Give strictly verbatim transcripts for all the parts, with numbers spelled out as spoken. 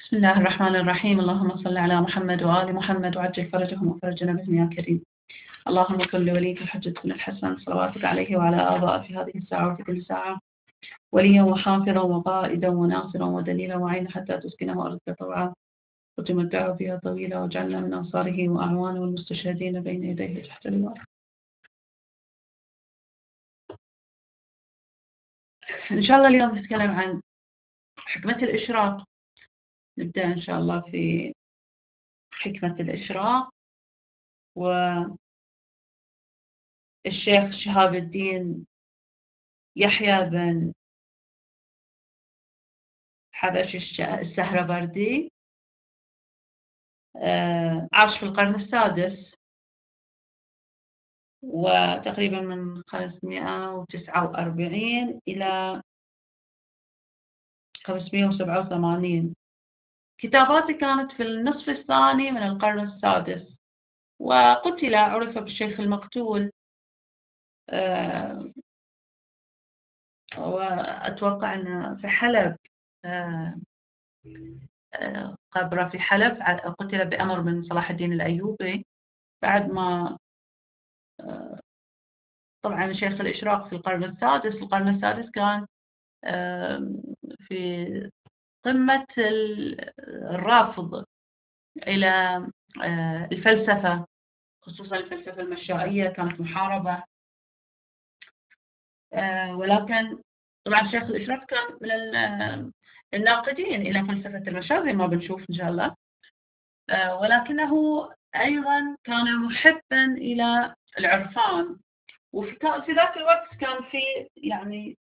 بسم الله الرحمن الرحيم. اللهم صل على محمد وآل محمد وعجل فرجهم وفرجنا بهم يا كريم. اللهم كن لوليك الحجة بن الحسن صلواتك عليه وعلى آبائه في هذه الساعة وفي كل ساعة وليا وحافظا وقائدا وناصرا ودليلا وعينا حتى تسكنه أرضك طوعا وتمتعه فيها طويلا واجعلنا من أنصاره وأعوانه والمستشهدين بين يديه تحت لواء. إن شاء الله اليوم نتكلم عن حكمة الإشراق. نبدأ إن شاء الله في حكمة الإشراق. والشيخ شهاب الدين يحيى بن حبش السهربردي عاش في القرن السادس وتقريبا من خمسمائة وتسعة وأربعين إلى خمسمائة وسبعة وثمانين. كتاباته كانت في النصف الثاني من القرن السادس، وقتل عرف بالشيخ المقتول. وأتوقع أن في حلب قبره في حلب قتل بأمر من صلاح الدين الأيوبي بعد ما طبعا شيخ الإشراق في القرن السادس. القرن السادس كان في قمة الرافض إلى الفلسفة، خصوصا الفلسفة المشائية كانت محاربة. ولكن طبعا شيخ الإشراق كان من الناقدين إلى فلسفة المشاء زي ما بنشوف إن شاء الله، ولكنه أيضا كان محبا إلى العرفان. وفي في ذاك الوقت كان في يعني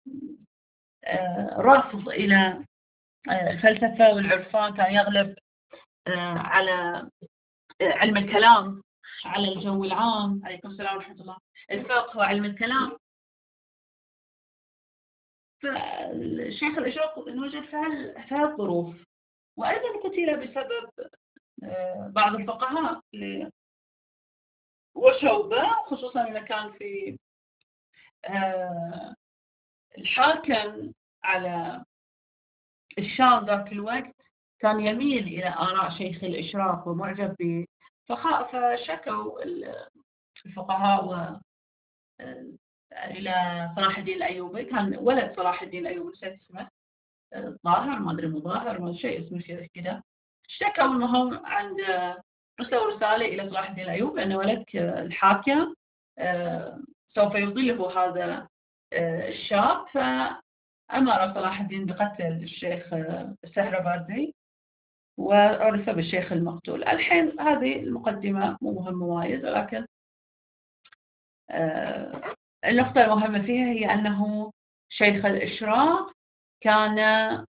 رافض إلى الفلسفة والعرفان، كان يغلب على علم الكلام على الجو العام. عليكم السلام ورحمة الله. الفقه وعلم الكلام. فالشيخ الإشراق انوجد في هالظروف، وأيضا قتل بسبب بعض الفقهاء اللي وشوا به، خصوصا إذا كان في الحاكم على الشام ذاك الوقت كان يميل إلى آراء شيخ الإشراق ومعجب به، فشكوا الفقهاء و إلى صلاح الدين الأيوبي. كان ولد صلاح الدين الأيوبي نسيت اسمه، ظاهر ما أدري مظاهر ما شيء اسمه كذا. اشتكوا أنهم عند رسلوا رسالة إلى صلاح الدين الأيوبي أن ولدك الحاكم سوف يضله هذا الشاب، فأمر صلاح الدين بقتل الشيخ السهربردي وعرف بالشيخ المقتول. الحين هذه المقدمة مو مهمة وايد، ولكن النقطة المهمة فيها هي أنه شيخ الإشراق كان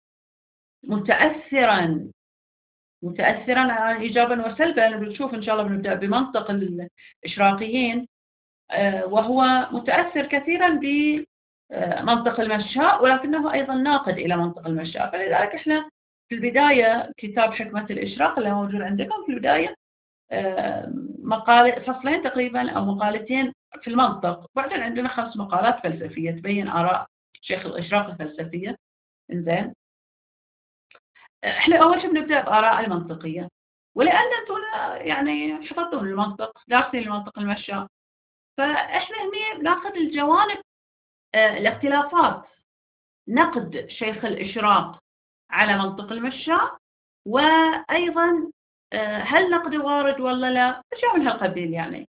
متأثرا متأثرا إيجابا وسلبا. بنشوف إن شاء الله بنبدأ بمنطق الإشراقيين، وهو متأثر كثيرا بمنطق المشاء، ولكنه أيضا ناقد إلى منطق المشاء. فلذلك إحنا في البداية كتاب حكمة الإشراق اللي موجود عندكم في البداية مقال فصلين تقريبا أو مقالتين في المنطق، بعدين عندنا خمس مقالات فلسفية تبين آراء شيخ الإشراق الفلسفية. إنزين، احنا اول شيء بنبدا باراء المنطقيه، ولان انتم يعني حفظتوا المنطق، دارسين المنطق المشاء، فاحنا هنا ناخذ الجوانب، الاختلافات، نقد شيخ الاشراق على منطق المشاء، وايضا هل نقد وارد ولا لا، اشياء من هالقبيل يعني.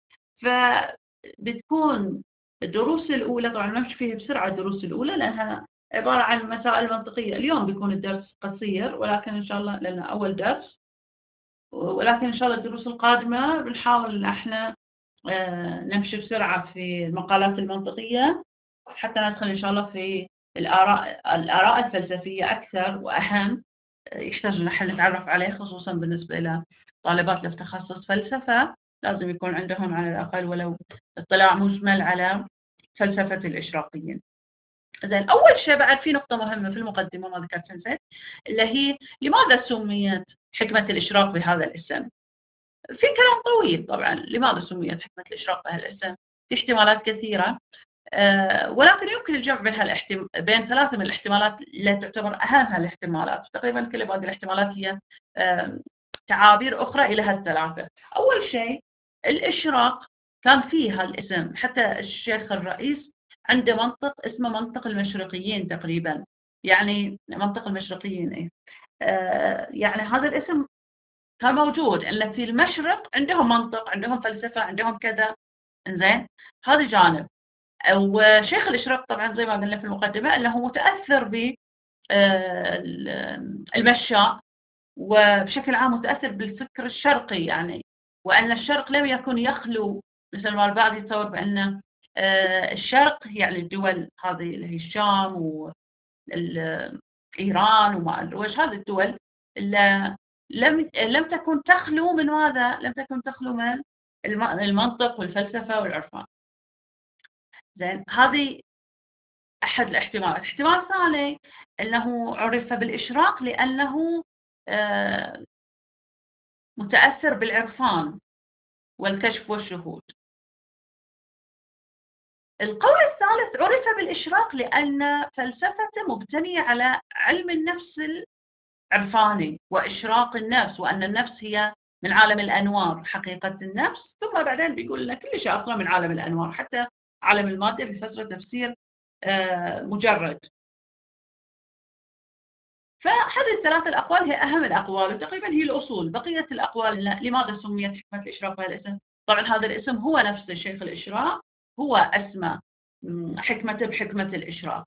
فبتكون الدروس الاولى طبعا نمشي فيها بسرعه، الدروس الاولى لانها عبارة عن مسائل منطقية. اليوم بيكون الدرس قصير، ولكن إن شاء الله لأنه أول درس، ولكن إن شاء الله الدروس القادمة بنحاول إن إحنا نمشي بسرعة في المقالات المنطقية حتى ندخل إن شاء الله في الآراء الآراء الفلسفية أكثر وأهم، يحتاج نحن نتعرف عليه، خصوصا بالنسبة إلى طالبات اللي في تخصص فلسفة لازم يكون عندهم على الأقل ولو اطلاع مجمل على فلسفة الإشراقيين. زين، أول شيء بعد في نقطة مهمة في المقدمة ما ذكرت نسيت، اللي هي لماذا سميت حكمة الإشراق بهذا الاسم؟ في كلام طويل طبعا لماذا سميت حكمة الإشراق بهذا الاسم، في احتمالات كثيرة. آه، ولكن يمكن الجمع بين هالاحتم... بين ثلاثة من الاحتمالات اللي تعتبر أهم هالاحتمالات، تقريبا كل هذه الاحتمالات هي آه، تعابير أخرى إلى هالثلاثة. أول شيء الإشراق كان فيه هالاسم، حتى الشيخ الرئيس عنده منطق اسمه منطق المشرقيين تقريبا، يعني منطق المشرقيين إيه؟ آه، يعني هذا الاسم كان موجود، إن في المشرق عندهم منطق، عندهم فلسفة، عندهم كذا. إنزين، هذا جانب. وشيخ الإشراق طبعا زي ما قلنا في المقدمة أنه متأثر ب المشاء، وبشكل عام متأثر بالفكر الشرقي يعني، وأن الشرق لم يكن يخلو مثل ما البعض يتصور بأن الشرق يعني الدول هذه اللي هي الشام وإيران وما أدري وش، هذه الدول اللي لم لم تكن تخلو من ماذا؟ لم تكن تخلو من المنطق والفلسفة والعرفان. زين، هذه أحد الاحتمالات. احتمال ثاني أنه عرف بالإشراق لأنه متأثر بالعرفان والكشف والشهود. القول الثالث عرف بالإشراق لأن فلسفته مبتنية على علم النفس العرفاني وإشراق النفس، وأن النفس هي من عالم الأنوار، حقيقة النفس. ثم بعدين بيقول لنا كل شيء أصلا من عالم الأنوار، حتى عالم المادة بيفسره تفسير مجرد. فهذه الثلاث الأقوال هي أهم الأقوال، وتقريبا هي الأصول. بقية الأقوال لماذا سميت حكمة الإشراق بهذا الاسم؟ طبعا هذا الاسم هو نفسه شيخ الإشراق، هو أسمى حكمته بحكمة الإشراق.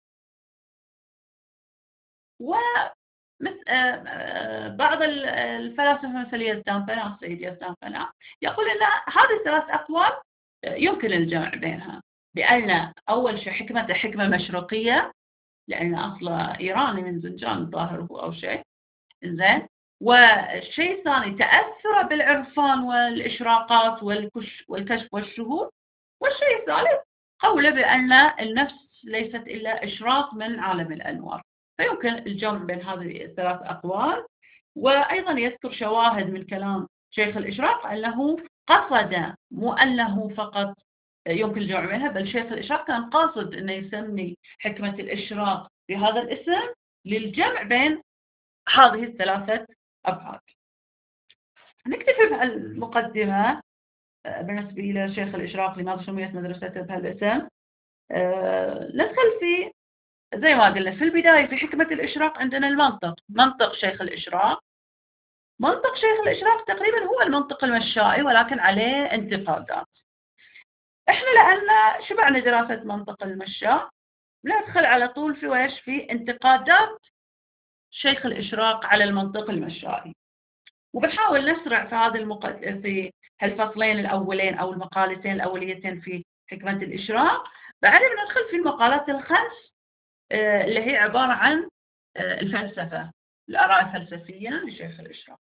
ومثل بعض الفلاسفة مثل يزدان فنا، السيد يزدان فنا، يقول أن هذه الثلاث أقوال يمكن الجمع بينها، بأن أول شيء حكمته حكمة مشرقية لأن أصله إيراني من زنجان الظاهر هو أو شيء. إنزين، والشيء الثاني تأثره بالعرفان والإشراقات والكشف والشهود. والشيء الثالث قوله بأن النفس ليست إلا إشراق من عالم الأنوار. فيمكن الجمع بين هذه الثلاث أقوال. وأيضا يذكر شواهد من كلام شيخ الإشراق أنه قصد، مو أنه فقط يمكن الجمع بينها، بل شيخ الإشراق كان قاصد أنه يسمي حكمة الإشراق بهذا الاسم للجمع بين هذه الثلاثة أبعاد. نكتفي بهالمقدمة بالنسبة إلى شيخ الإشراق، لماذا سميت مدرسته بهالاسم. أه ندخل في زي ما قلنا في البداية في حكمة الإشراق عندنا المنطق، منطق شيخ الإشراق. منطق شيخ الإشراق تقريبا هو المنطق المشائي ولكن عليه انتقادات. إحنا لأن شبعنا دراسة منطق المشاء ندخل على طول في ويش في انتقادات شيخ الإشراق على المنطق المشائي، وبنحاول نسرع في هذا المقد... في هالفصلين الأولين أو المقالتين الأوليتين في حكمة الإشراق. بعدين بندخل في المقالات الخمس اللي هي عبارة عن الفلسفة، الآراء الفلسفية لشيخ الإشراق.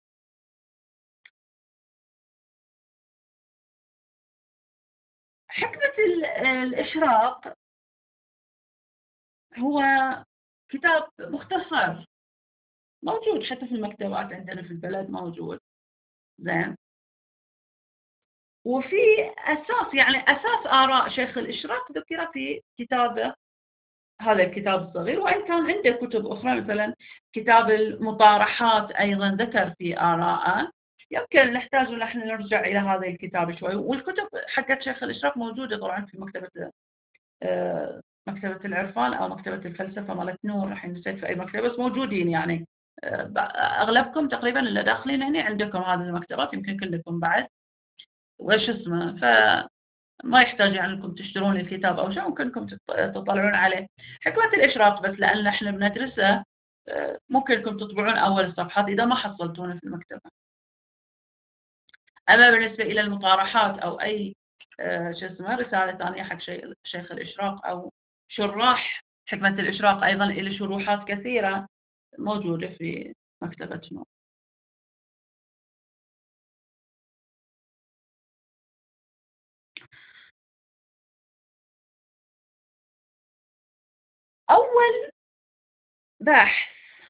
حكمة الإشراق هو كتاب مختصر موجود حتى في المكتبات عندنا في البلد موجود. زين، وفي أساس يعني أساس آراء شيخ الإشراق ذكر في كتابه هذا الكتاب الصغير، وإن كان عنده كتب أخرى مثلا كتاب المطارحات أيضا ذكر في آراءه. يمكن نحتاج نحن نرجع إلى هذا الكتاب شوي. والكتب حقت شيخ الإشراق موجودة طبعا في مكتبة مكتبة العرفان أو مكتبة الفلسفة مالت نور، الحين نسيت في أي مكتبة بس موجودين يعني. أغلبكم تقريبا اللي داخلين هنا عندكم هذه المكتبات، يمكن كلكم بعد وش اسمه، فما يحتاج يعني انكم تشترون الكتاب او شيء، ممكن انكم تطلعون عليه. حكمة الإشراق بس لأن احنا بندرسه ممكن انكم تطبعون اول الصفحات اذا ما حصلتونه في المكتبة. اما بالنسبة الى المطارحات او اي شو اسمه رسالة ثانية حق شيخ الإشراق او شراح حكمة الإشراق ايضا الى شروحات كثيرة موجودة في مكتبة نور. أول بحث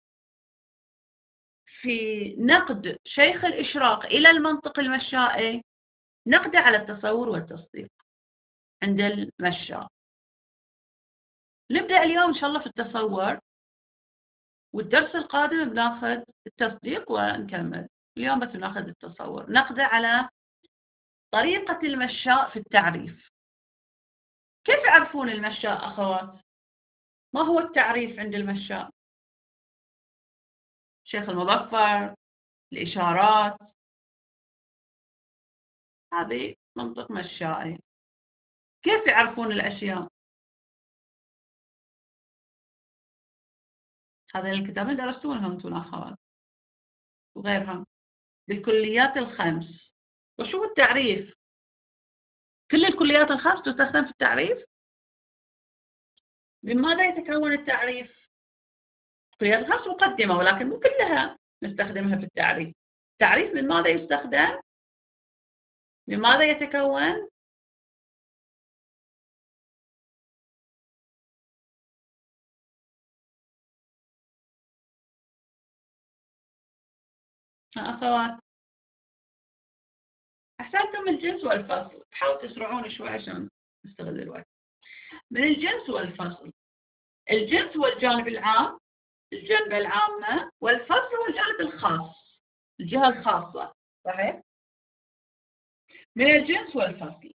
في نقد شيخ الإشراق إلى المنطق المشائي نقده على التصور والتصديق. عند المشاء. نبدأ اليوم إن شاء الله في التصور، والدرس القادم بناخذ التصديق ونكمل. اليوم بس بناخذ التصور، نقضي على طريقة المشاء في التعريف. كيف يعرفون المشاء أخوات؟ ما هو التعريف عند المشاء؟ شيخ المظفر، الإشارات، هذه منطق مشائي. كيف يعرفون الأشياء؟ هذين الكتابين درستونهم أنتم أخوات وغيرهم بالكليات الخمس. وشو التعريف؟ كل الكليات الخمس تستخدم في التعريف؟ من ماذا يتكون التعريف؟ الكليات الخمس مقدمة، ولكن مو كلها نستخدمها في التعريف. التعريف من ماذا يستخدم؟ من ماذا يتكون؟ أخوات أحسنتم، الجنس والفصل. حاولوا تسرعون شوي عشان نستغل الوقت. من الجنس والفصل. الجنس هو الجانب العام، الجنبة العامة، والفصل هو الجانب الخاص، الجهة الخاصة. صحيح؟ من الجنس والفصل.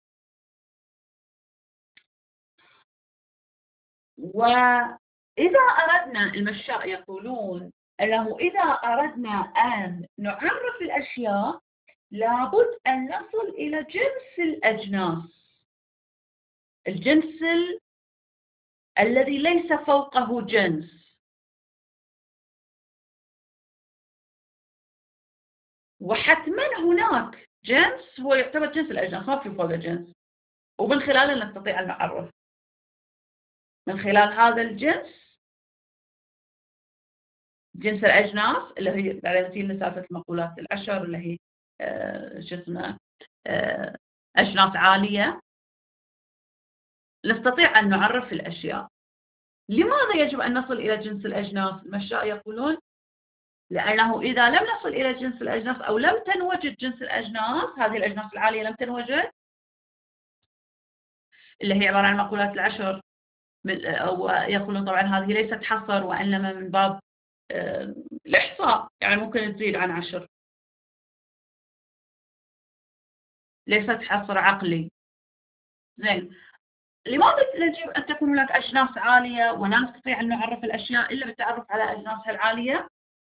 وإذا أردنا، المشاء يقولون أنه إذا أردنا أن نعرف الأشياء لابد أن نصل إلى جنس الأجناس، الجنس الذي ليس فوقه جنس. وحتما هناك جنس هو يعتبر جنس الأجناس، ما في فوقه جنس، ومن خلاله نستطيع أن نعرف. من خلال هذا الجنس، جنس الأجناس، اللي هي بعدين نتيجة لسالفة المقولات العشر اللي هي آه شو اسمه آه أجناس عالية، نستطيع أن نعرف الأشياء. لماذا يجب أن نصل إلى جنس الأجناس؟ المشاء يقولون لأنه إذا لم نصل إلى جنس الأجناس أو لم تنوجد جنس الأجناس، هذه الأجناس العالية لم تنوجد، اللي هي عبارة عن المقولات العشر، أو يقولون طبعا هذه ليست حصر وإنما من باب الإحصاء، يعني ممكن تزيد عن عشر، ليست حصر عقلي. زين، لماذا يجب أن تكون هناك أجناس عالية ولا نستطيع أن نعرف الأشياء إلا بالتعرف على أجناسها العالية؟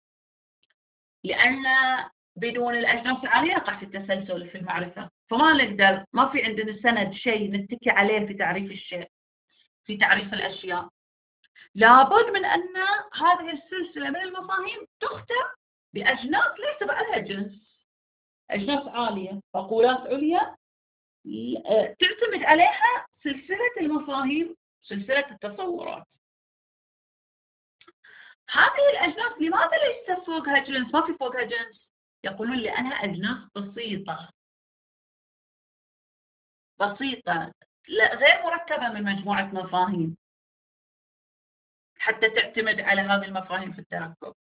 لأن بدون الأجناس العالية يقع في التسلسل في المعرفة، فما نقدر، ما في عندنا سند شيء نتكي عليه في تعريف الشيء، في تعريف الأشياء. لابد من أن هذه السلسلة من المفاهيم تختم بأجناس ليس بعدها جنس، أجناس عالية، مقولات عليا تعتمد عليها سلسلة المفاهيم، سلسلة التصورات. هذه الأجناس لماذا ليس فوقها جنس؟ ما في فوقها جنس. يقولون لأنها أجناس بسيطة، بسيطة غير مركبة من مجموعة مفاهيم حتى تعتمد على هذه المفاهيم في التركب.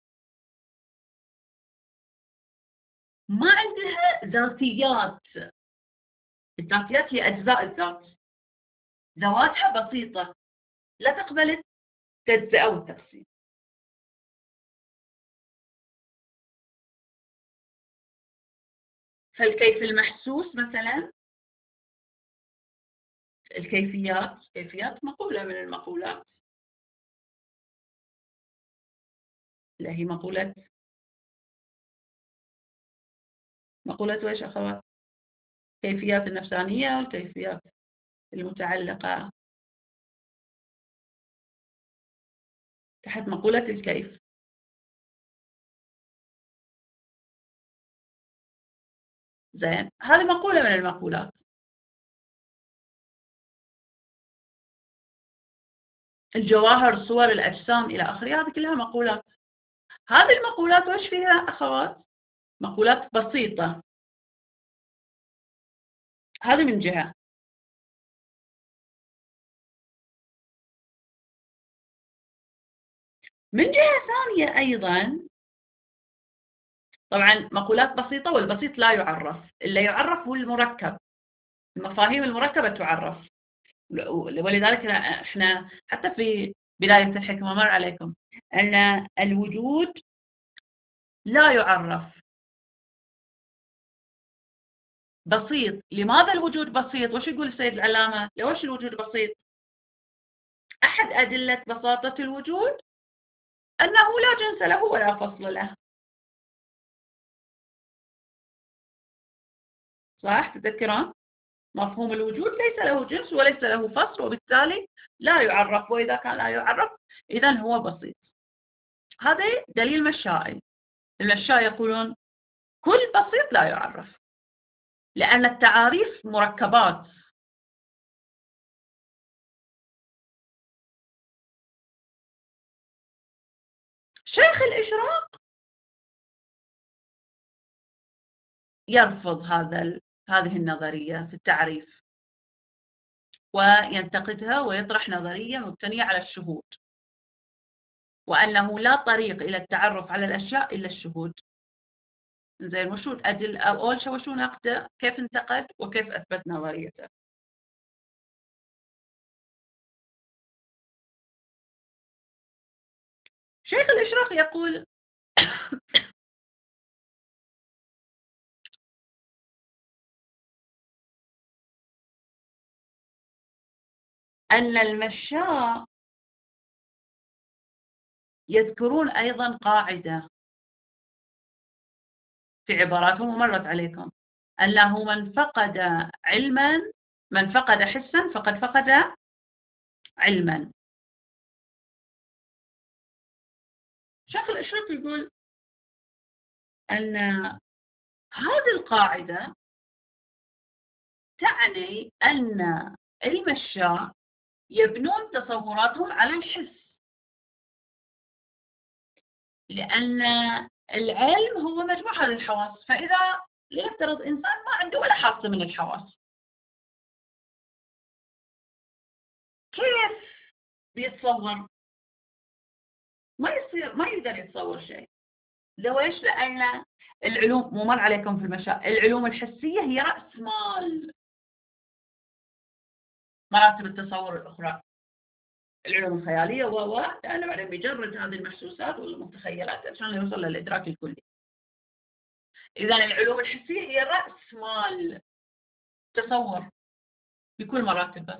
ما عندها ذاتيات، الذاتيات هي أجزاء الذات، ذواتها بسيطة لا تقبل التجزئة والتقسيم. فالكيف المحسوس مثلا، الكيفيات، كيفيات مقولة من المقولات اللي هي مقولة، مقولة وإيش أخوات؟ كيفيات النفسانية والكيفيات المتعلقة تحت مقولة الكيف. زين، هذه مقولة من المقولات. الجواهر، صور الأجسام إلى آخره، هذه كلها مقولات. هذه المقولات وش فيها أخوات؟ مقولات بسيطة، هذه من جهة. من جهة ثانية أيضا، طبعا مقولات بسيطة، والبسيط لا يعرف، اللي يعرف هو المركب. المفاهيم المركبة تعرف. ولذلك احنا حتى في بداية الحكمة مر عليكم أن الوجود لا يعرف، بسيط. لماذا الوجود بسيط؟ وش يقول السيد العلامة؟ لوش الوجود بسيط؟ أحد أدلة بساطة الوجود أنه لا جنس له ولا فصل له. صح؟ تذكرون مفهوم الوجود ليس له جنس وليس له فصل، وبالتالي لا يعرف، وإذا كان لا يعرف إذن هو بسيط. هذا دليل مشائي. المشاء يقولون كل بسيط لا يعرف، لأن التعاريف مركبات. شيخ الإشراق يرفض هذا هذه النظرية في التعريف، وينتقدها ويطرح نظرية مبتنية على الشهود، وأنه لا طريق إلى التعرف على الأشياء إلا الشهود. زين، وشو أدل أول شيء وشو نقده؟ كيف انتقد وكيف أثبت نظريته. شيخ الإشراق يقول أن المشاء يذكرون أيضا قاعدة في عباراتهم ومرت عليكم، أنه من فقد علما، من فقد حسا فقد فقد علما. شيخ الإشراق يقول أن هذه القاعدة تعني أن المشاة يبنون تصوراتهم على الحس، لأن العلم هو مجموعة من الحواس. فإذا لنفترض إنسان ما عنده ولا حاسة من الحواس، كيف بيتصور؟ ما يصير، ما يقدر يتصور شيء. ليش؟ لأن العلوم، مو مر عليكم في المشاء، العلوم الحسية هي رأس مال مراتب التصور الأخرى، العلوم الخيالية و و لأنه بعدين بيجرد هذه المحسوسات والمتخيلات عشان يوصل للإدراك الكلي. إذا العلوم الحسية هي رأس مال تصور بكل مراتبه.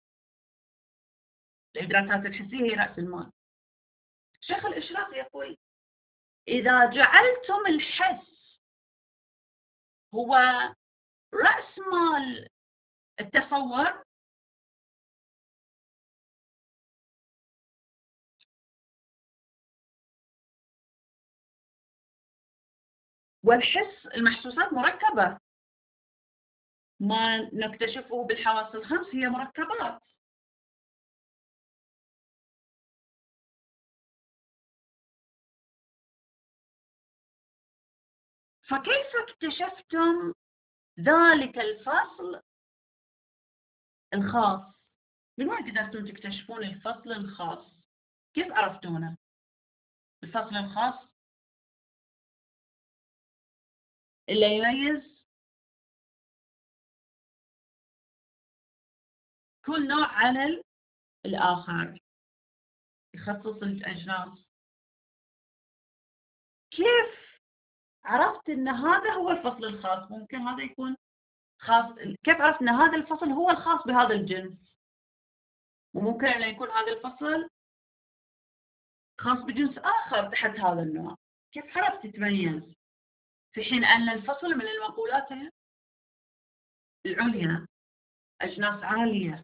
الإدراكات الحسية هي رأس المال. شيخ الإشراق يقول إذا جعلتم الحس هو رأس مال التصور، والحس المحسوسات مركبة، ما نكتشفه بالحواس الخمس هي مركبات. فكيف اكتشفتم ذلك الفصل الخاص؟ من وين قدرتم تكتشفون الفصل الخاص؟ كيف عرفتونه؟ الفصل الخاص اللي يميز كل نوع عن الآخر، يخصص الأجناس. كيف عرفت أن هذا هو الفصل الخاص؟ ممكن هذا يكون خاص، كيف عرفت أن هذا الفصل هو الخاص بهذا الجنس، وممكن أن يكون هذا الفصل خاص بجنس آخر تحت هذا النوع؟ كيف عرفت تتميز في حين أن الفصل من المقولات العليا، أجناس عالية،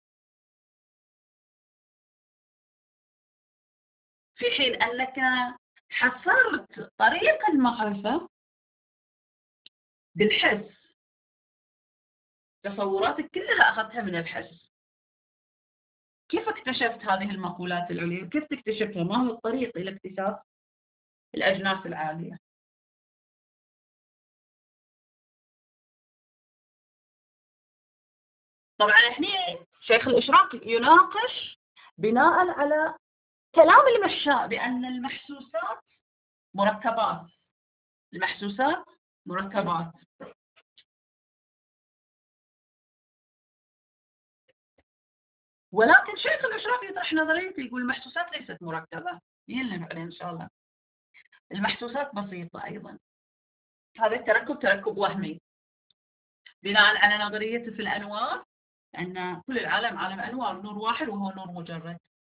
في حين أنك حصرت طريق المعرفة بالحس، تصوراتك كلها أخذتها من الحس. كيف اكتشفت هذه المقولات العليا؟ كيف تكتشفها؟ ما هو الطريق إلى اكتشاف الأجناس العالية؟ طبعا هنا شيخ الإشراق يناقش بناء على كلام المشاء بأن المحسوسات مركبات، المحسوسات مركبات. ولكن شيخ الإشراف يطرح نظرية يقول المحسوسات ليست مركبة، يلنا بعدين إن شاء الله. المحسوسات بسيطة أيضا. هذا التركب تركب وهمي بناء على نظريته في الأنوار، أن كل العالم عالم أنوار، نور واحد وهو نور مجرد.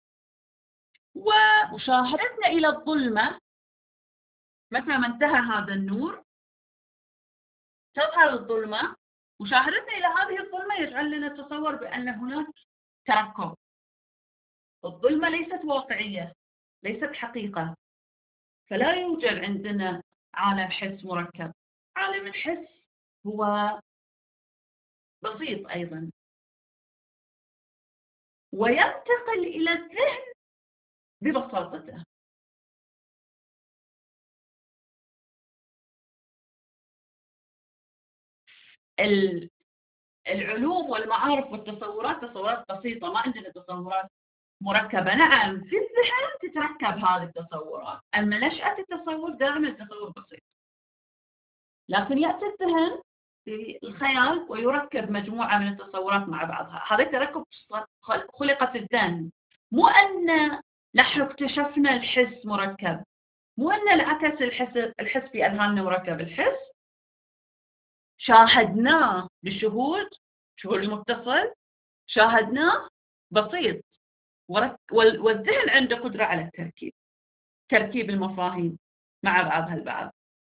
ومشاهدتنا إلى الظلمة متى ما انتهى هذا النور تظهر الظلمة، مشاهدتنا إلى هذه الظلمة يجعل لنا نتصور بأن هناك تركب. الظلمة ليست واقعية، ليست حقيقة، فلا يوجد عندنا عالم حس مركب. عالم الحس هو بسيط أيضا، وينتقل إلى الذهن ببساطته. العلوم والمعارف والتصورات تصورات بسيطة، ما عندنا تصورات مركبة. نعم في الذهن تتركب هذه التصورات، أما نشأة التصور دائما التصور بسيط، لكن يأتي الذهن في الخيال ويركب مجموعة من التصورات مع بعضها. هذا التركب خلق في الذهن، مو أن نحن اكتشفنا الحس مركب، مو أن انعكس الحس الحس في أذهاننا مركب. الحس شاهدناه بشهود شهود المتصل، شاهدناه بسيط، والذهن عنده قدرة على التركيب، تركيب المفاهيم مع بعضها البعض.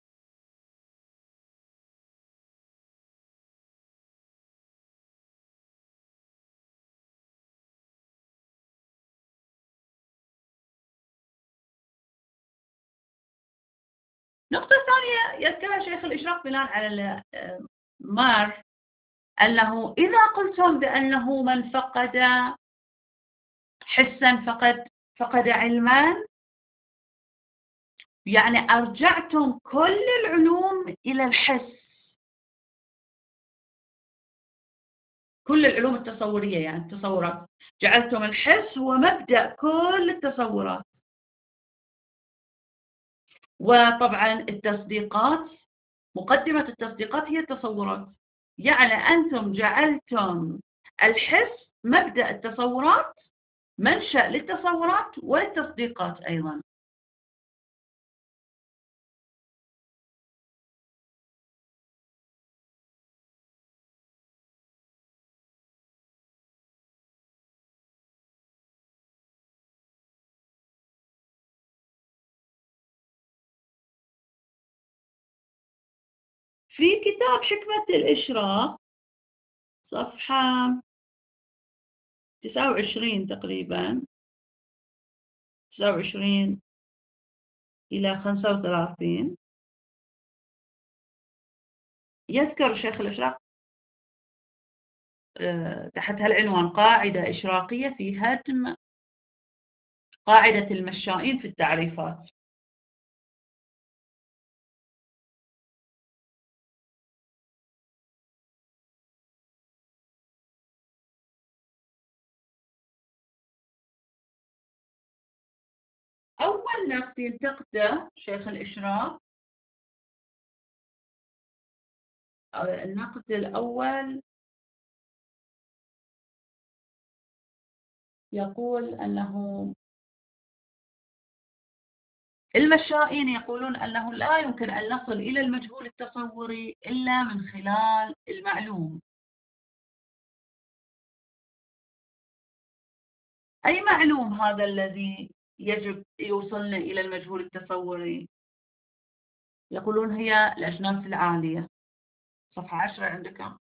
نقطة ثانية يذكرها شيخ الإشراق بناء على مار، أنه إذا قلتم بأنه من فقد حسا فقد فقد علما، يعني أرجعتم كل العلوم إلى الحس، كل العلوم التصورية يعني التصورات، جعلتم الحس هو مبدأ كل التصورات. وطبعا التصديقات، مقدمة التصديقات هي التصورات، يعني أنتم جعلتم الحس مبدأ التصورات، منشأ للتصورات وللتصديقات أيضا. في كتاب حكمة الإشراق صفحة تسعة وعشرين تقريبا، تسعة وعشرين إلى خمسة وثلاثين، يذكر شيخ الإشراق تحت هالعنوان قاعدة إشراقية في هدم قاعدة المشائين في التعريفات. أول نقد ينتقده شيخ الإشراق، النقد الأول يقول أنه المشائين يقولون أنه لا يمكن أن نصل إلى المجهول التصوري إلا من خلال المعلوم. أي معلوم هذا الذي يجب يوصلنا إلى المجهول التصوري؟ يقولون هي الأجناس العالية. صفحة عشرة عندكم.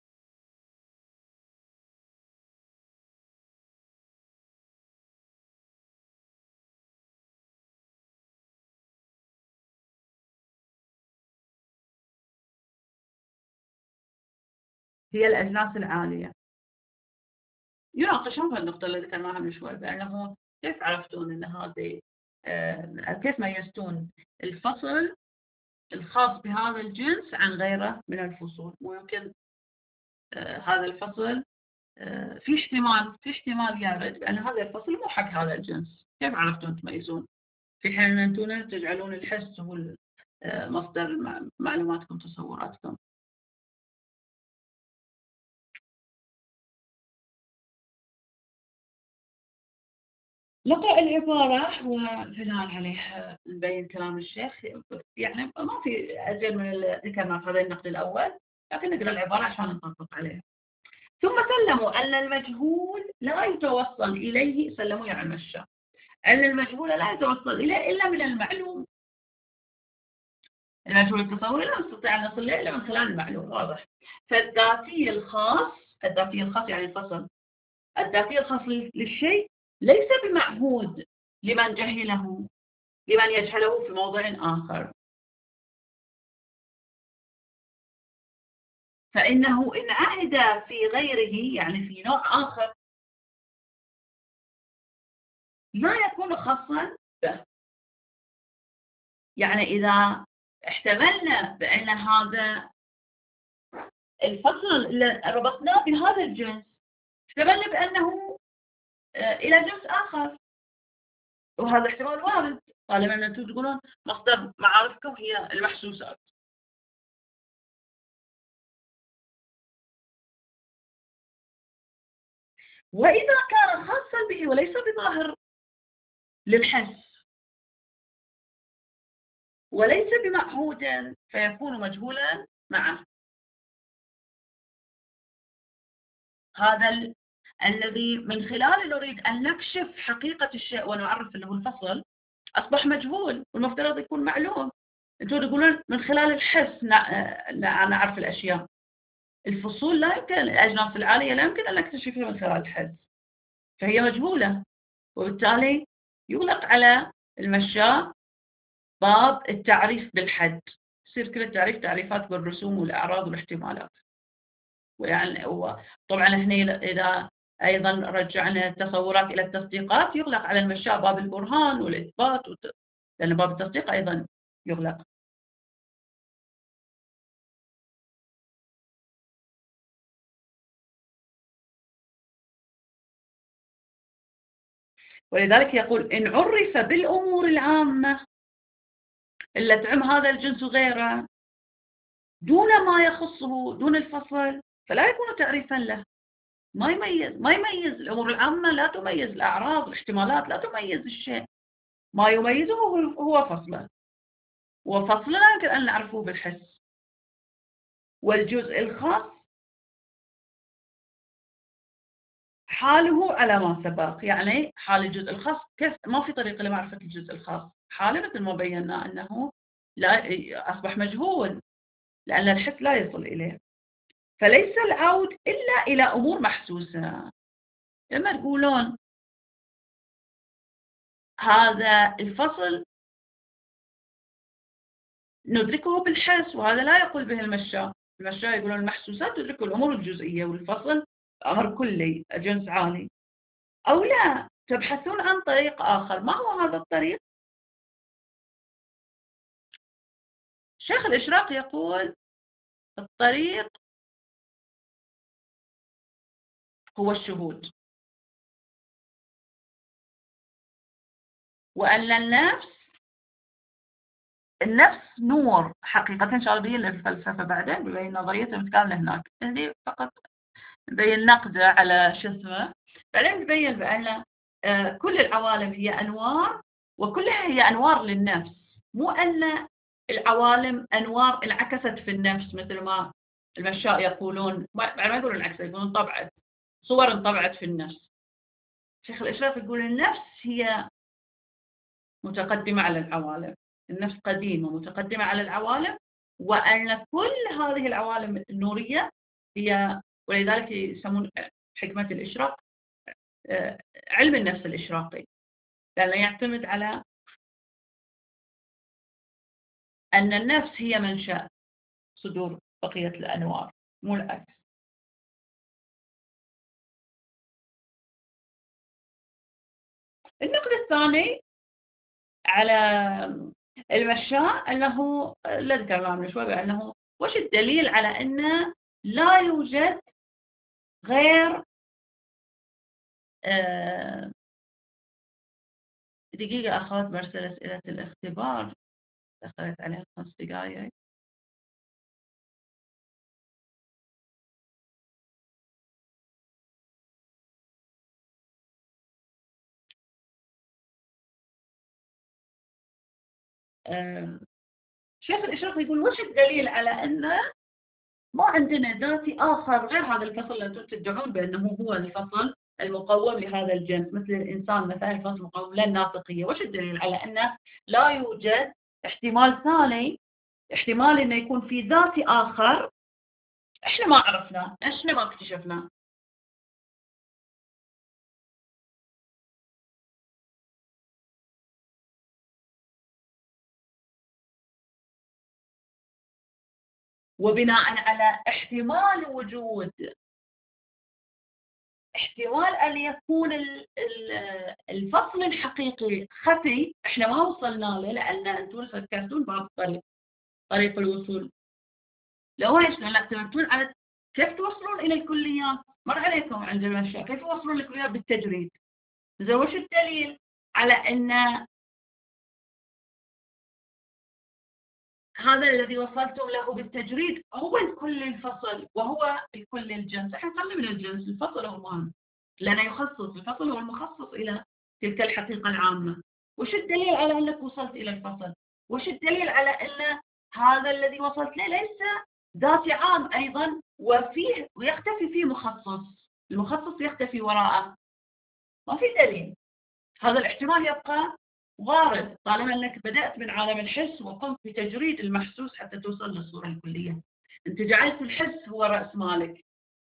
هي الأجناس العالية. يناقشون النقطة اللي ذكرناها من شوي، بأنه كيف عرفتون أن هذه آه كيف ميزتون الفصل الخاص بهذا الجنس عن غيره من الفصول؟ ويمكن آه هذا الفصل آه في احتمال في احتمال يرد بأن هذا الفصل مو حق هذا الجنس. كيف عرفتون تميزون في حين أن أنتم تجعلون الحس هو مصدر معلوماتكم تصوراتكم؟ نقرأ العبارة والبناء عليها نبين كلام الشيخ، يعني ما في أزيد من اللي ذكرناه في هذا النقد الأول، لكن نقرأ العبارة عشان نطبق عليها. ثم سلموا أن المجهول لا يتوصل إليه، سلموا يعني المشى، أن المجهول لا يتوصل إليه إلا من المعلوم. المجهول التصوري لا نستطيع أن نصل إليه إلا من خلال المعلوم، واضح. فالذاتي الخاص، الذاتي الخاص يعني الفصل، الذاتي الخاص للشيء ليس بمعهود لمن جهله، لمن يجهله في موضع آخر. فإنه إن عهد في غيره، يعني في نوع آخر، لا يكون خاصا به. يعني إذا احتملنا بأن هذا الفصل اللي ربطناه بهذا الجنس، احتملنا بأنه إلى جنس آخر، وهذا احتمال وارد طالما أن أنتم تقولون مصدر معارفكم هي المحسوسات. وإذا كان خاصا به وليس بظاهر للحس وليس بمعهود، فيكون مجهولا معه. هذا ال... الذي من خلاله نريد أن نكشف حقيقة الشيء ونعرف أنه الفصل أصبح مجهول والمفترض يكون معلوم. أنتم تقولون من خلال الحس نعرف الأشياء. الفصول لا يمكن، الأجناس العالية لا يمكن أن نكتشفها من خلال الحس، فهي مجهولة، وبالتالي يغلق على المشاة باب التعريف بالحد، يصير كل التعريف تعريفات بالرسوم والأعراض والاحتمالات. ويعني طبعا هنا إذا أيضا رجعنا التصورات إلى التصديقات، يغلق على المشاة باب البرهان والإثبات، لأن باب التصديق أيضا يغلق. ولذلك يقول إن عرف بالأمور العامة اللي تعم هذا الجنس وغيره دون ما يخصه، دون الفصل، فلا يكون تعريفا له. ما يميز ما يميز الأمور العامة، لا تميز الأعراض، الاحتمالات لا تميز الشيء. ما يميزه هو فصله، وفصله لا يمكن أن نعرفه بالحس. والجزء الخاص حاله على ما سبق، يعني حال الجزء الخاص كيف، ما في طريقة لمعرفة الجزء الخاص، حاله مثل ما بينا أنه لا أصبح مجهول لأن الحس لا يصل إليه. فليس العود إلا إلى أمور محسوسة. لما تقولون هذا الفصل ندركه بالحس، وهذا لا يقول به المشاة. المشاة يقولون المحسوسات تدرك الأمور الجزئية، والفصل أمر كلي جنس عالي. أو لا، تبحثون عن طريق آخر. ما هو هذا الطريق؟ شيخ الإشراق يقول الطريق هو الشهود، وأن النفس النفس نور حقيقة. إن شاء الله بين الفلسفة بعدين ببين نظرية المتكاملة هناك، هذه فقط نبين نقده على شو اسمه. بعدين نبين بأن كل العوالم هي أنوار، وكلها هي أنوار للنفس، مو أن العوالم أنوار انعكست في النفس مثل ما المشاء يقولون. ما يقولون العكس، يقولون طبعت صور انطبعت في النفس. شيخ الإشراق يقول النفس هي متقدمة على العوالم، النفس قديمة متقدمة على العوالم، وأن كل هذه العوالم النورية هي، ولذلك يسمون حكمة الإشراق علم النفس الإشراقي، لأنه يعتمد على أن النفس هي منشأ صدور بقية الأنوار، مو العكس. النقد الثاني على المشاء أنه لا ذكرناه من شوي، بأنه وش الدليل على أنه لا يوجد غير آه دقيقة أخوات برسل أسئلة الاختبار، دخلت عليها خمس دقائق. شيخ الإشراف يقول وش الدليل على أن ما عندنا ذاتي آخر غير هذا الفصل اللي أنتم تدعون بأنه هو الفصل المقوم لهذا الجنس، مثل الإنسان مثلا الفصل المقوم للناطقية. وش الدليل على أنه لا يوجد احتمال ثاني، احتمال أنه يكون في ذاتي آخر إحنا ما عرفناه، إحنا ما اكتشفناه؟ وبناء على احتمال وجود احتمال أن يكون الفصل الحقيقي خفي إحنا ما وصلنا له، لأن أنتم فكرتون بهذا الطريق، طريق الوصول. لو إيش لا تعتمدون على كيف توصلون إلى الكليات، مر عليكم عند المشاة كيف يوصلون الكليات بالتجريد. إذا وش الدليل على أن هذا الذي وصلتم له بالتجريد هو الكل الفصل وهو الكل الجنس؟ احنا نخلي من الجنس، الفصل هو المهم لأنه يخصص، الفصل هو المخصص إلى تلك الحقيقة العامة. وش الدليل على أنك وصلت إلى الفصل؟ وش الدليل على أن هذا الذي وصلت له ليس ذات عام أيضا وفيه ويختفي فيه مخصص، المخصص يختفي وراءه؟ ما في دليل. هذا الاحتمال يبقى وارد طالما أنك بدأت من عالم الحس وقمت بتجريد المحسوس حتى توصل للصورة الكلية. أنت جعلت الحس هو رأس مالك.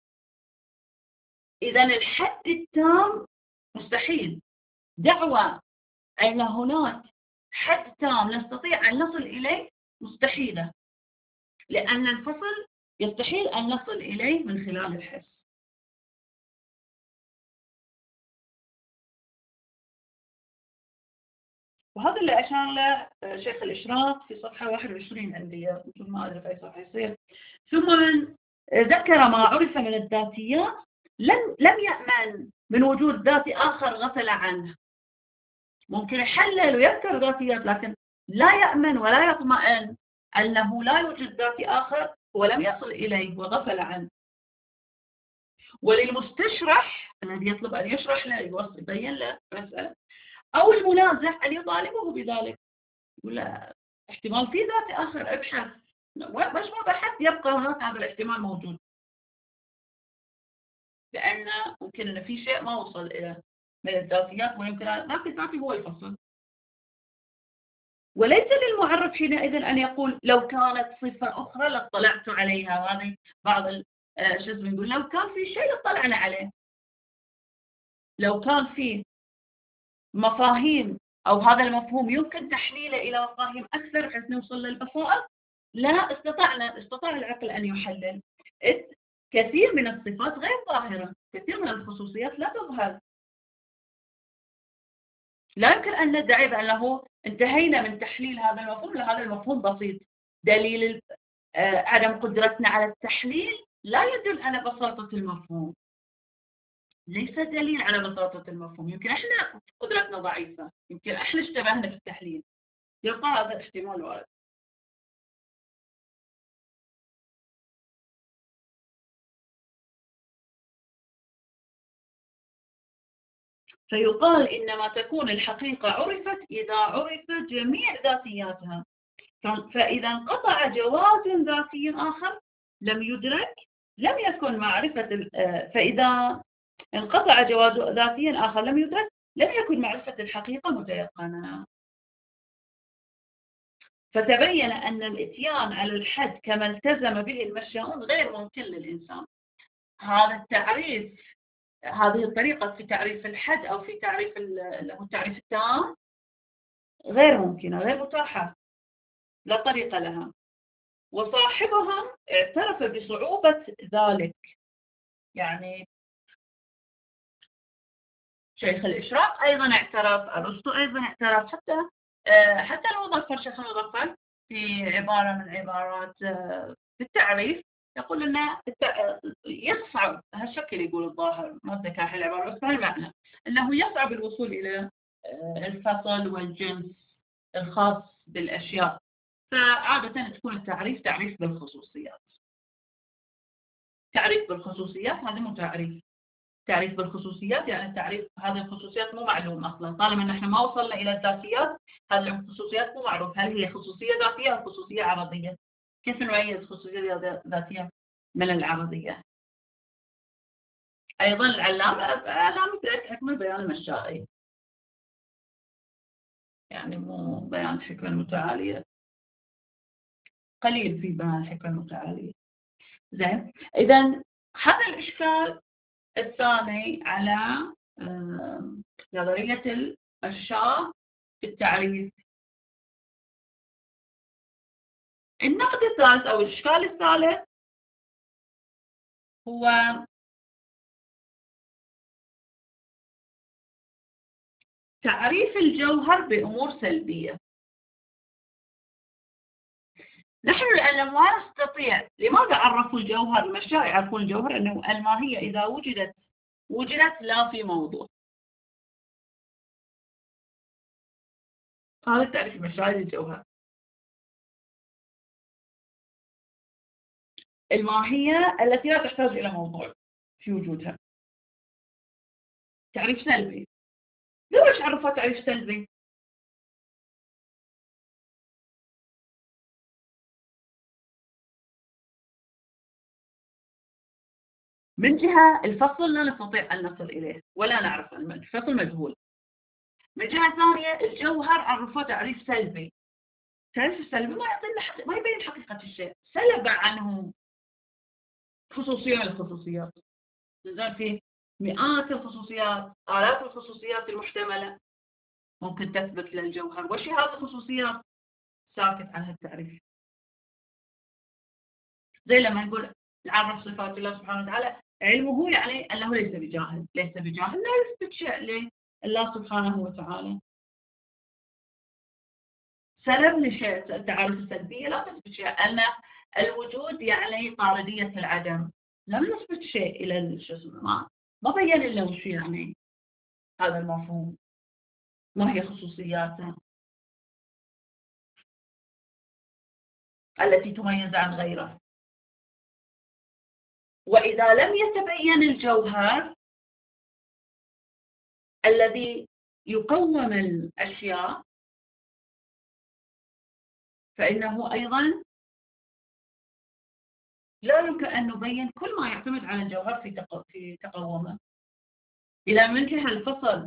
إذا الحد التام مستحيل. دعوى أن هناك حد تام نستطيع أن نصل إليه مستحيلة، لأن الفصل يستحيل أن نصل إليه من خلال الحس. وهذا اللي أشار له شيخ الإشراق في صفحة واحد وعشرين عندي، مثل ما أدري في أي صفحة يصير. ثم من ذكر ما عرف من الذاتيات لم لم يأمن من وجود ذاتي آخر غفل عنه. ممكن يحلل ويذكر ذاتيات لكن لا يأمن ولا يطمئن أنه لا يوجد ذاتي آخر ولم يصل إليه وغفل عنه. وللمستشرح الذي يطلب أن يشرح له يوصل يبين له مسألة أو المنازع أن يطالبه بذلك، يقول له احتمال في ذات آخر ابحث، مش ما بحث يبقى هناك هذا الاحتمال موجود، لأن ممكن أن في شيء ما وصل إلى من الذاتيات ويمكن ذاك الذاتي هو الفصل. وليس للمعرف حينئذ أن يقول لو كانت صفة أخرى لاطلعت عليها. هذه بعض شو اسمه يقول لو كان في شيء اطلعنا عليه، لو كان في مفاهيم أو هذا المفهوم يمكن تحليله إلى مفاهيم أكثر بحيث نوصل للبساطة، لا استطعنا استطاع العقل أن يحلل. كثير من الصفات غير ظاهرة، كثير من الخصوصيات لا تظهر. لا يمكن أن ندعي بأنه انتهينا من تحليل هذا المفهوم لهذا المفهوم بسيط. دليل عدم قدرتنا على التحليل لا يدل على بساطة المفهوم، ليس دليل على بساطة المفهوم. يمكن احنا قدرتنا ضعيفة، يمكن احنا اشتبهنا في التحليل، يبقى هذا الاحتمال وارد. فيقال إنما تكون الحقيقة عرفت إذا عرف جميع ذاتياتها، فإذا انقطع جواز ذاتي آخر لم يدرك لم يكن معرفة. فإذا انقطع جواز ذاتي آخر لم يدرك لم يكن معرفة الحقيقة متيقنة. فتبين أن الإتيان على الحد كما التزم به المشاؤون غير ممكن للإنسان. هذا التعريف، هذه الطريقة في تعريف الحد أو في تعريف التعريف التام غير ممكنة، غير متاحة، لا طريقة لها. وصاحبها اعترف بصعوبة ذلك. يعني شيخ الإشراق أيضا اعترف، أرسطو أيضا اعترف، حتى حتى المظفر شيخ المظفر في عبارة من عبارات في التعريف يقول لنا يصعب هالشكل، يقول الظاهر ما ذكر العبارة بس بهالمعنى أنه يصعب الوصول إلى الفصل والجنس الخاص بالأشياء. فعادة تكون التعريف تعريف بالخصوصيات، تعريف بالخصوصيات هذا مو تعريف. تعريف بالخصوصيات يعني التعريف هذه الخصوصيات مو معلوم أصلا، طالما أن احنا ما وصلنا إلى الذاتيات هذه الخصوصيات مو معروف هل هي خصوصية ذاتية أو خصوصية عرضية. كيف نميز خصوصية ذاتية من العرضية؟ أيضا العلامة علامة حكم البيان المشائي، يعني مو بيان الحكمة المتعالية، قليل في بيان الحكمة المتعالية. زين، إذا هذا الإشكال الثاني على نظرية الأشياء في التعريف. النقد الثالث أو الإشكال الثالث هو تعريف الجوهر بأمور سلبية. نحن الآن ما نستطيع، لماذا عرفوا الجوهر؟ المشاعر يعرفون الجوهر أنه الماهية إذا وجدت وجدت لا في موضوع. هذا التعريف المشاعر للجوهر. الماهية التي لا تحتاج إلى موضوع في وجودها. تعريف سلبي. ليش عرفوا تعريف سلبي؟ من جهة الفصل لا نستطيع أن نصل إليه ولا نعرف الفصل مجهول. من جهة ثانية الجوهر عرفوه تعريف سلبي. التعريف السلبي ما يعطي لنا، ما يبين حقيقة الشيء، سلب عنه خصوصية من الخصوصيات. نزال فيه مئات الخصوصيات، آلاف الخصوصيات المحتملة ممكن تثبت للجوهر، وش هذه الخصوصيات ساكت عنها التعريف. زي لما نقول نعرف صفات الله سبحانه وتعالى، علمه يعني أنه ليس بجاهل، ليس بجاهل لا يثبت شيء لله سبحانه وتعالى. سلب لشيء التعارف السلبية لا تثبت شيء، أن الوجود يعني طاردية العدم، لم نثبت شيء إلى شو اسمه، ما ما بين لنا وش يعني هذا المفهوم، ما هي خصوصياته التي تميز عن غيره. وإذا لم يتبين الجوهر الذي يقوم الأشياء فإنه أيضا لا يمكن أن نبين كل ما يعتمد على الجوهر في في تقومه. إذا من جهة الفصل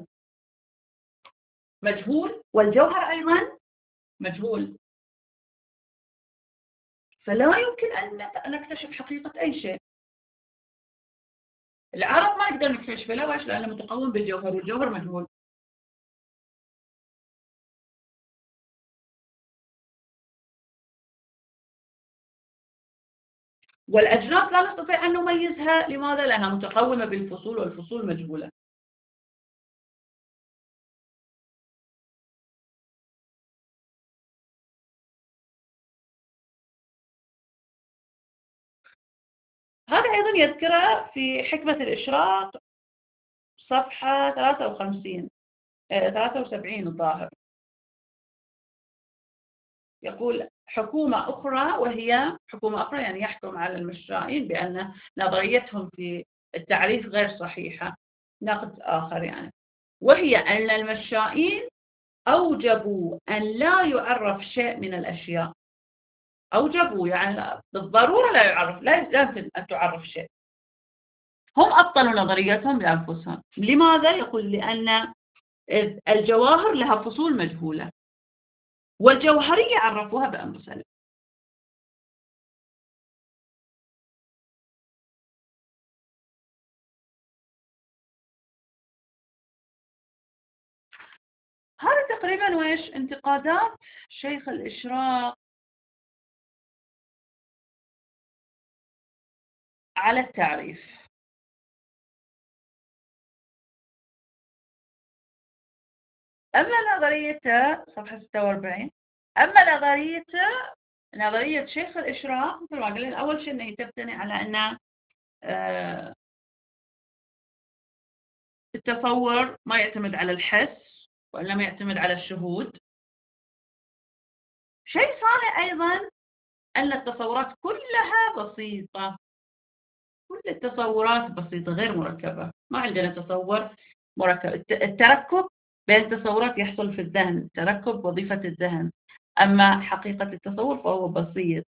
مجهول والجوهر أيضا مجهول، فلا يمكن أن نكتشف حقيقة أي شيء. العرض ما نقدر نكتشفه، لا، لأنه متقوم بالجوهر والجوهر مجهول. والأجناس لا نستطيع أن نميزها، لماذا؟ لأنها متقومة بالفصول والفصول مجهولة. هذا أيضا يذكره في حكمة الإشراق صفحة ثلاثة وخمسين ثلاثة وسبعين الظاهر. يقول حكومة أخرى، وهي حكومة أخرى يعني يحكم على المشائين بأن نظريتهم في التعريف غير صحيحة، نقد آخر يعني، وهي أن المشائين أوجبوا أن لا يعرف شيء من الأشياء. أوجبوا يعني بالضرورة لا يعرف، لا يمكن أن تعرف شيء. هم أبطلوا نظريتهم بأنفسهم. لماذا؟ يقول لأن الجواهر لها فصول مجهولة، والجوهرية عرفوها بأنفسهم. هذا تقريبا وإيش انتقادات شيخ الإشراق على التعريف. أما نظريته صفحة ستة وأربعين، أما نظريته نظرية شيخ الإشراق مثل ما قلنا، أول شيء أنه تبتني على أن آه التصور ما يعتمد على الحس وإنما يعتمد على الشهود. شيء ثاني أيضا أن التصورات كلها بسيطة، كل التصورات بسيطة غير مركبة، ما عندنا تصور مركب. التركب بين التصورات يحصل في الذهن، تركب وظيفة الذهن، أما حقيقة التصور فهو بسيط.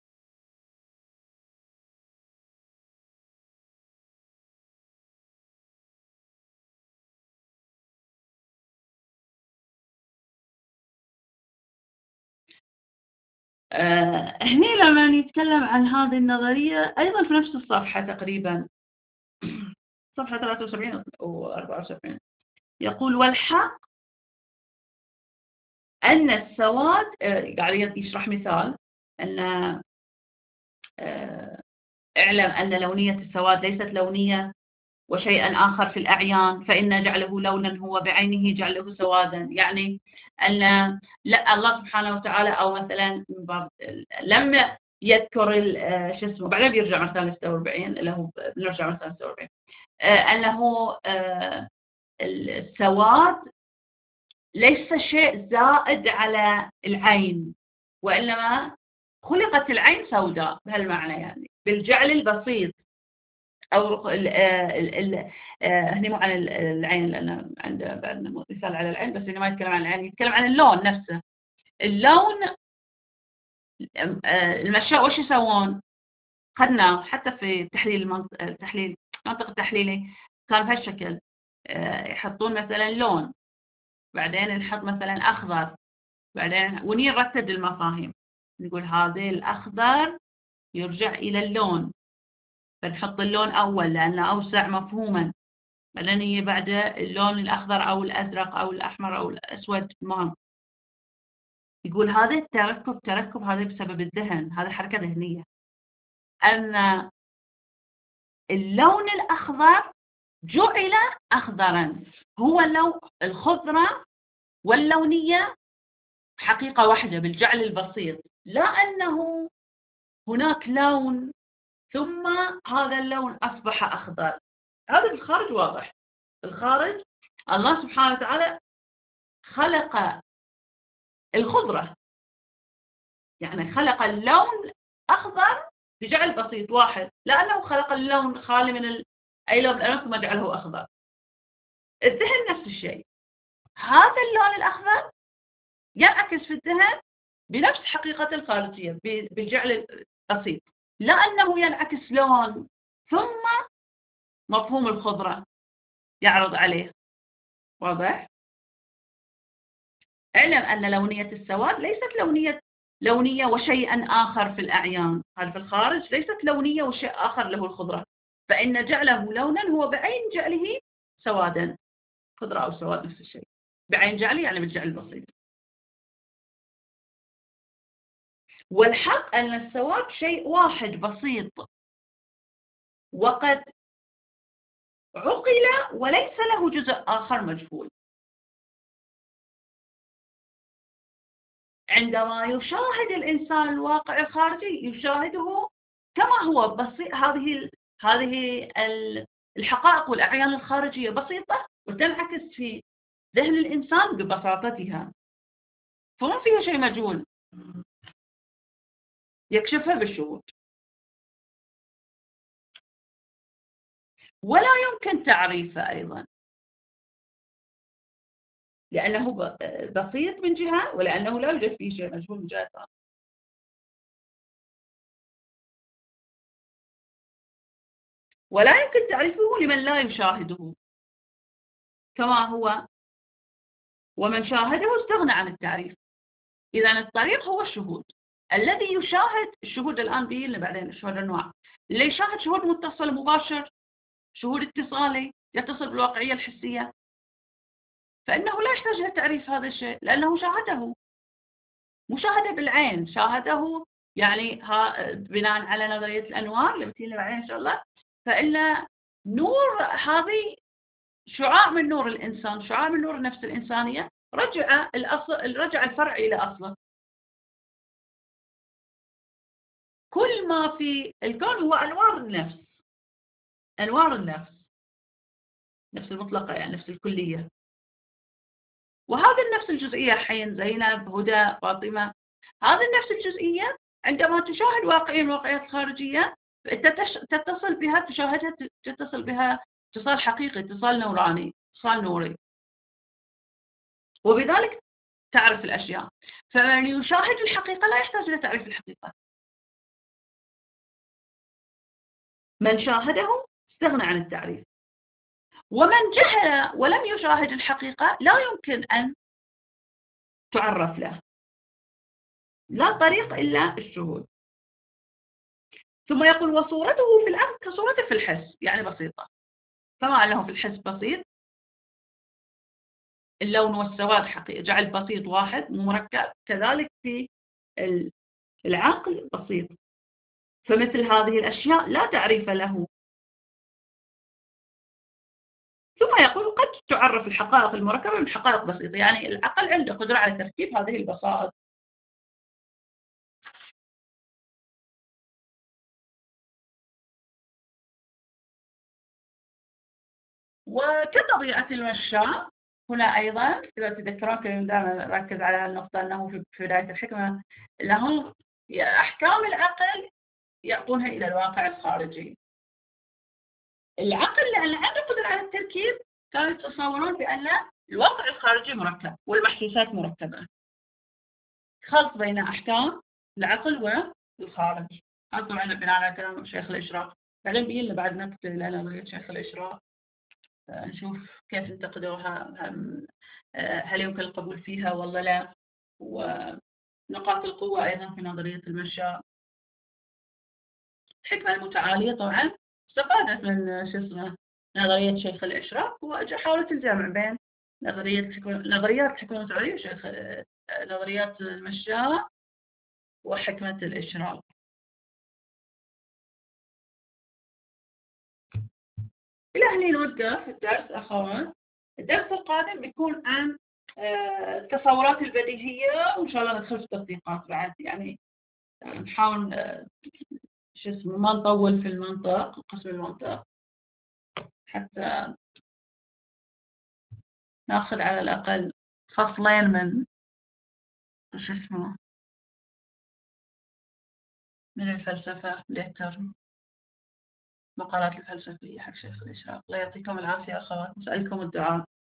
آه، هني لما نتكلم عن هذه النظرية أيضا في نفس الصفحة تقريبا، صفحة ثلاثة وسبعين و أربعة وسبعين، يقول: والحق أن السواد، آه، قاعد يشرح مثال أن آه، اعلم أن لونية السواد ليست لونية وشيئا آخر في الأعيان، فإن جعله لونا هو بعينه جعله سوادا. يعني أن لا، الله سبحانه وتعالى أو مثلا لم يذكر شو اسمه، بعدين بيرجع مثلا ستة وأربعين، اللي هو بنرجع مثلا ستة وأربعين، أنه السواد ليس شيء زائد على العين، وإنما خلقت العين سوداء بهالمعنى، يعني بالجعل البسيط. او ال ال ال هني مو عن العين، لان عنده بعد مثال على العين، بس هنا ما يتكلم عن العين، يتكلم عن اللون نفسه. اللون المشاء وش يسوون؟ خدنا حتى في تحليل المنطق، التحليل المنطق التحليلي كان بهالشكل، يحطون مثلا لون، بعدين نحط مثلا اخضر، بعدين وني نرتب المفاهيم، نقول هذا الاخضر يرجع الى اللون، فنحط اللون اول لانه اوسع مفهوما، بعدين هي بعد اللون الأخضر أو الأزرق أو الأحمر أو الأسود. مهم يقول هذا التركب تركب هذا بسبب الذهن، هذا حركة ذهنية، أن اللون الأخضر جعل أخضرا، هو لو الخضرة واللونية حقيقة واحدة بالجعل البسيط، لا أنه هناك لون ثم هذا اللون أصبح أخضر. هذا في الخارج واضح، الخارج الله سبحانه وتعالى خلق الخضرة، يعني خلق اللون أخضر بجعل بسيط واحد، لأنه خلق اللون خالي من ال... أي لون من ثم جعله أخضر. الذهن نفس الشيء، هذا اللون الأخضر ينعكس في الذهن بنفس حقيقة الخارجية بالجعل البسيط، لأنه ينعكس لون ثم مفهوم الخضرة يعرض عليه. واضح؟ اعلم أن لونية السواد ليست لونية لونية وشيئا آخر في الأعيان، هذا في الخارج ليست لونية وشيء آخر له الخضرة، فإن جعله لونا هو بعين جعله سوادا. خضرة أو سواد نفس الشيء، بعين جعله يعني بالجعل البسيط. والحق أن السواد شيء واحد بسيط وقد عقل وليس له جزء آخر مجهول. عندما يشاهد الإنسان الواقع الخارجي يشاهده كما هو بسيط، هذه هذه الحقائق والأعيان الخارجية بسيطة وتنعكس في ذهن الإنسان ببساطتها، فما فيها شيء مجهول، يكشفها بالشهود، ولا يمكن تعريفه أيضا، لأنه بسيط من جهة ولأنه لا يوجد فيه شيء مجهول من جهة ثانية. ولا يمكن تعريفه لمن لا يشاهده كما هو، ومن شاهده استغنى عن التعريف. إذا الطريق هو الشهود، الذي يشاهد الشهود الآن بيجي بعدين الشهود أنواع، اللي يشاهد شهود متصل مباشر، شهود اتصالي يتصل بالواقعية الحسية، فإنه لا يحتاج لتعريف هذا الشيء لأنه شاهده، مشاهدة بالعين، شاهده يعني ها بناء على نظرية الأنوار اللي بتيجي بعدين إن شاء الله، فإن نور هذه شعاع من نور الإنسان، شعاع من نور النفس الإنسانية، رجع الأصل، رجع الفرع إلى أصله. كل ما في الكون هو أنوار النفس، أنوار النفس، نفس المطلقة يعني نفس الكلية. وهذا النفس الجزئية حين زينب هدى فاطمة، هذا النفس الجزئية عندما تشاهد واقعيا الواقعيات الخارجية أنت تتصل بها، تشاهدها، تتصل بها اتصال حقيقي، اتصال نوراني، اتصال نوري، وبذلك تعرف الأشياء. فمن يشاهد الحقيقة لا يحتاج إلى تعريف الحقيقة. من شاهده استغنى عن التعريف. ومن جهل ولم يشاهد الحقيقة لا يمكن أن تعرف له، لا طريق إلا الشهود. ثم يقول وصورته في العقل كصورته في الحس، يعني بسيطة، كما أنه في الحس بسيط، اللون والسواد حقيقي جعل بسيط واحد مركب، كذلك في العقل بسيط. فمثل هذه الأشياء لا تعريف له. ثم يقول قد تعرف الحقائق المركبة من حقائق بسيطة، يعني العقل عنده قدرة على تركيب هذه البسائط. وكطبيعة المشاء هنا أيضا إذا تذكرون كنا دائما نركز على النقطة أنه في بداية الحكمة لهم أحكام العقل يعطونها إلى الواقع الخارجي. العقل لأن عنده قدرة على التركيب كانوا يتصورون بأن الواقع الخارجي مركب والمحسوسات مركبة، خلط بين أحكام العقل والخارج. هذا طبعا بناء على كلام شيخ الإشراق. بعدين بيجي لنا بعد نقد إلى نظرية شيخ الإشراق، نشوف كيف انتقدوها، هل يمكن القبول فيها ولا لا، ونقاط القوة أيضا في نظرية المشاء. الحكمة المتعالية طبعا استفادت من شو اسمه نظرية شيخ الإشراق، وحاولت الجمع بين نظرية الحكمة، نظريات الحكمة المتعالية وشيخ نظريات المشاء وحكمة الإشراق. إلى هنا نوقف الدرس أخوان. الدرس القادم بيكون عن التصورات البديهية، وإن شاء الله ندخل في التطبيقات بعد، يعني نحاول شو اسمه ما نطول في المنطق، قسم المنطق، حتى ناخذ على الأقل فصلين من شو اسمه من الفلسفة للترم، مقالات الفلسفية حق شيخ الإشراق. الله يعطيكم العافية أخوات، نسألكم الدعاء.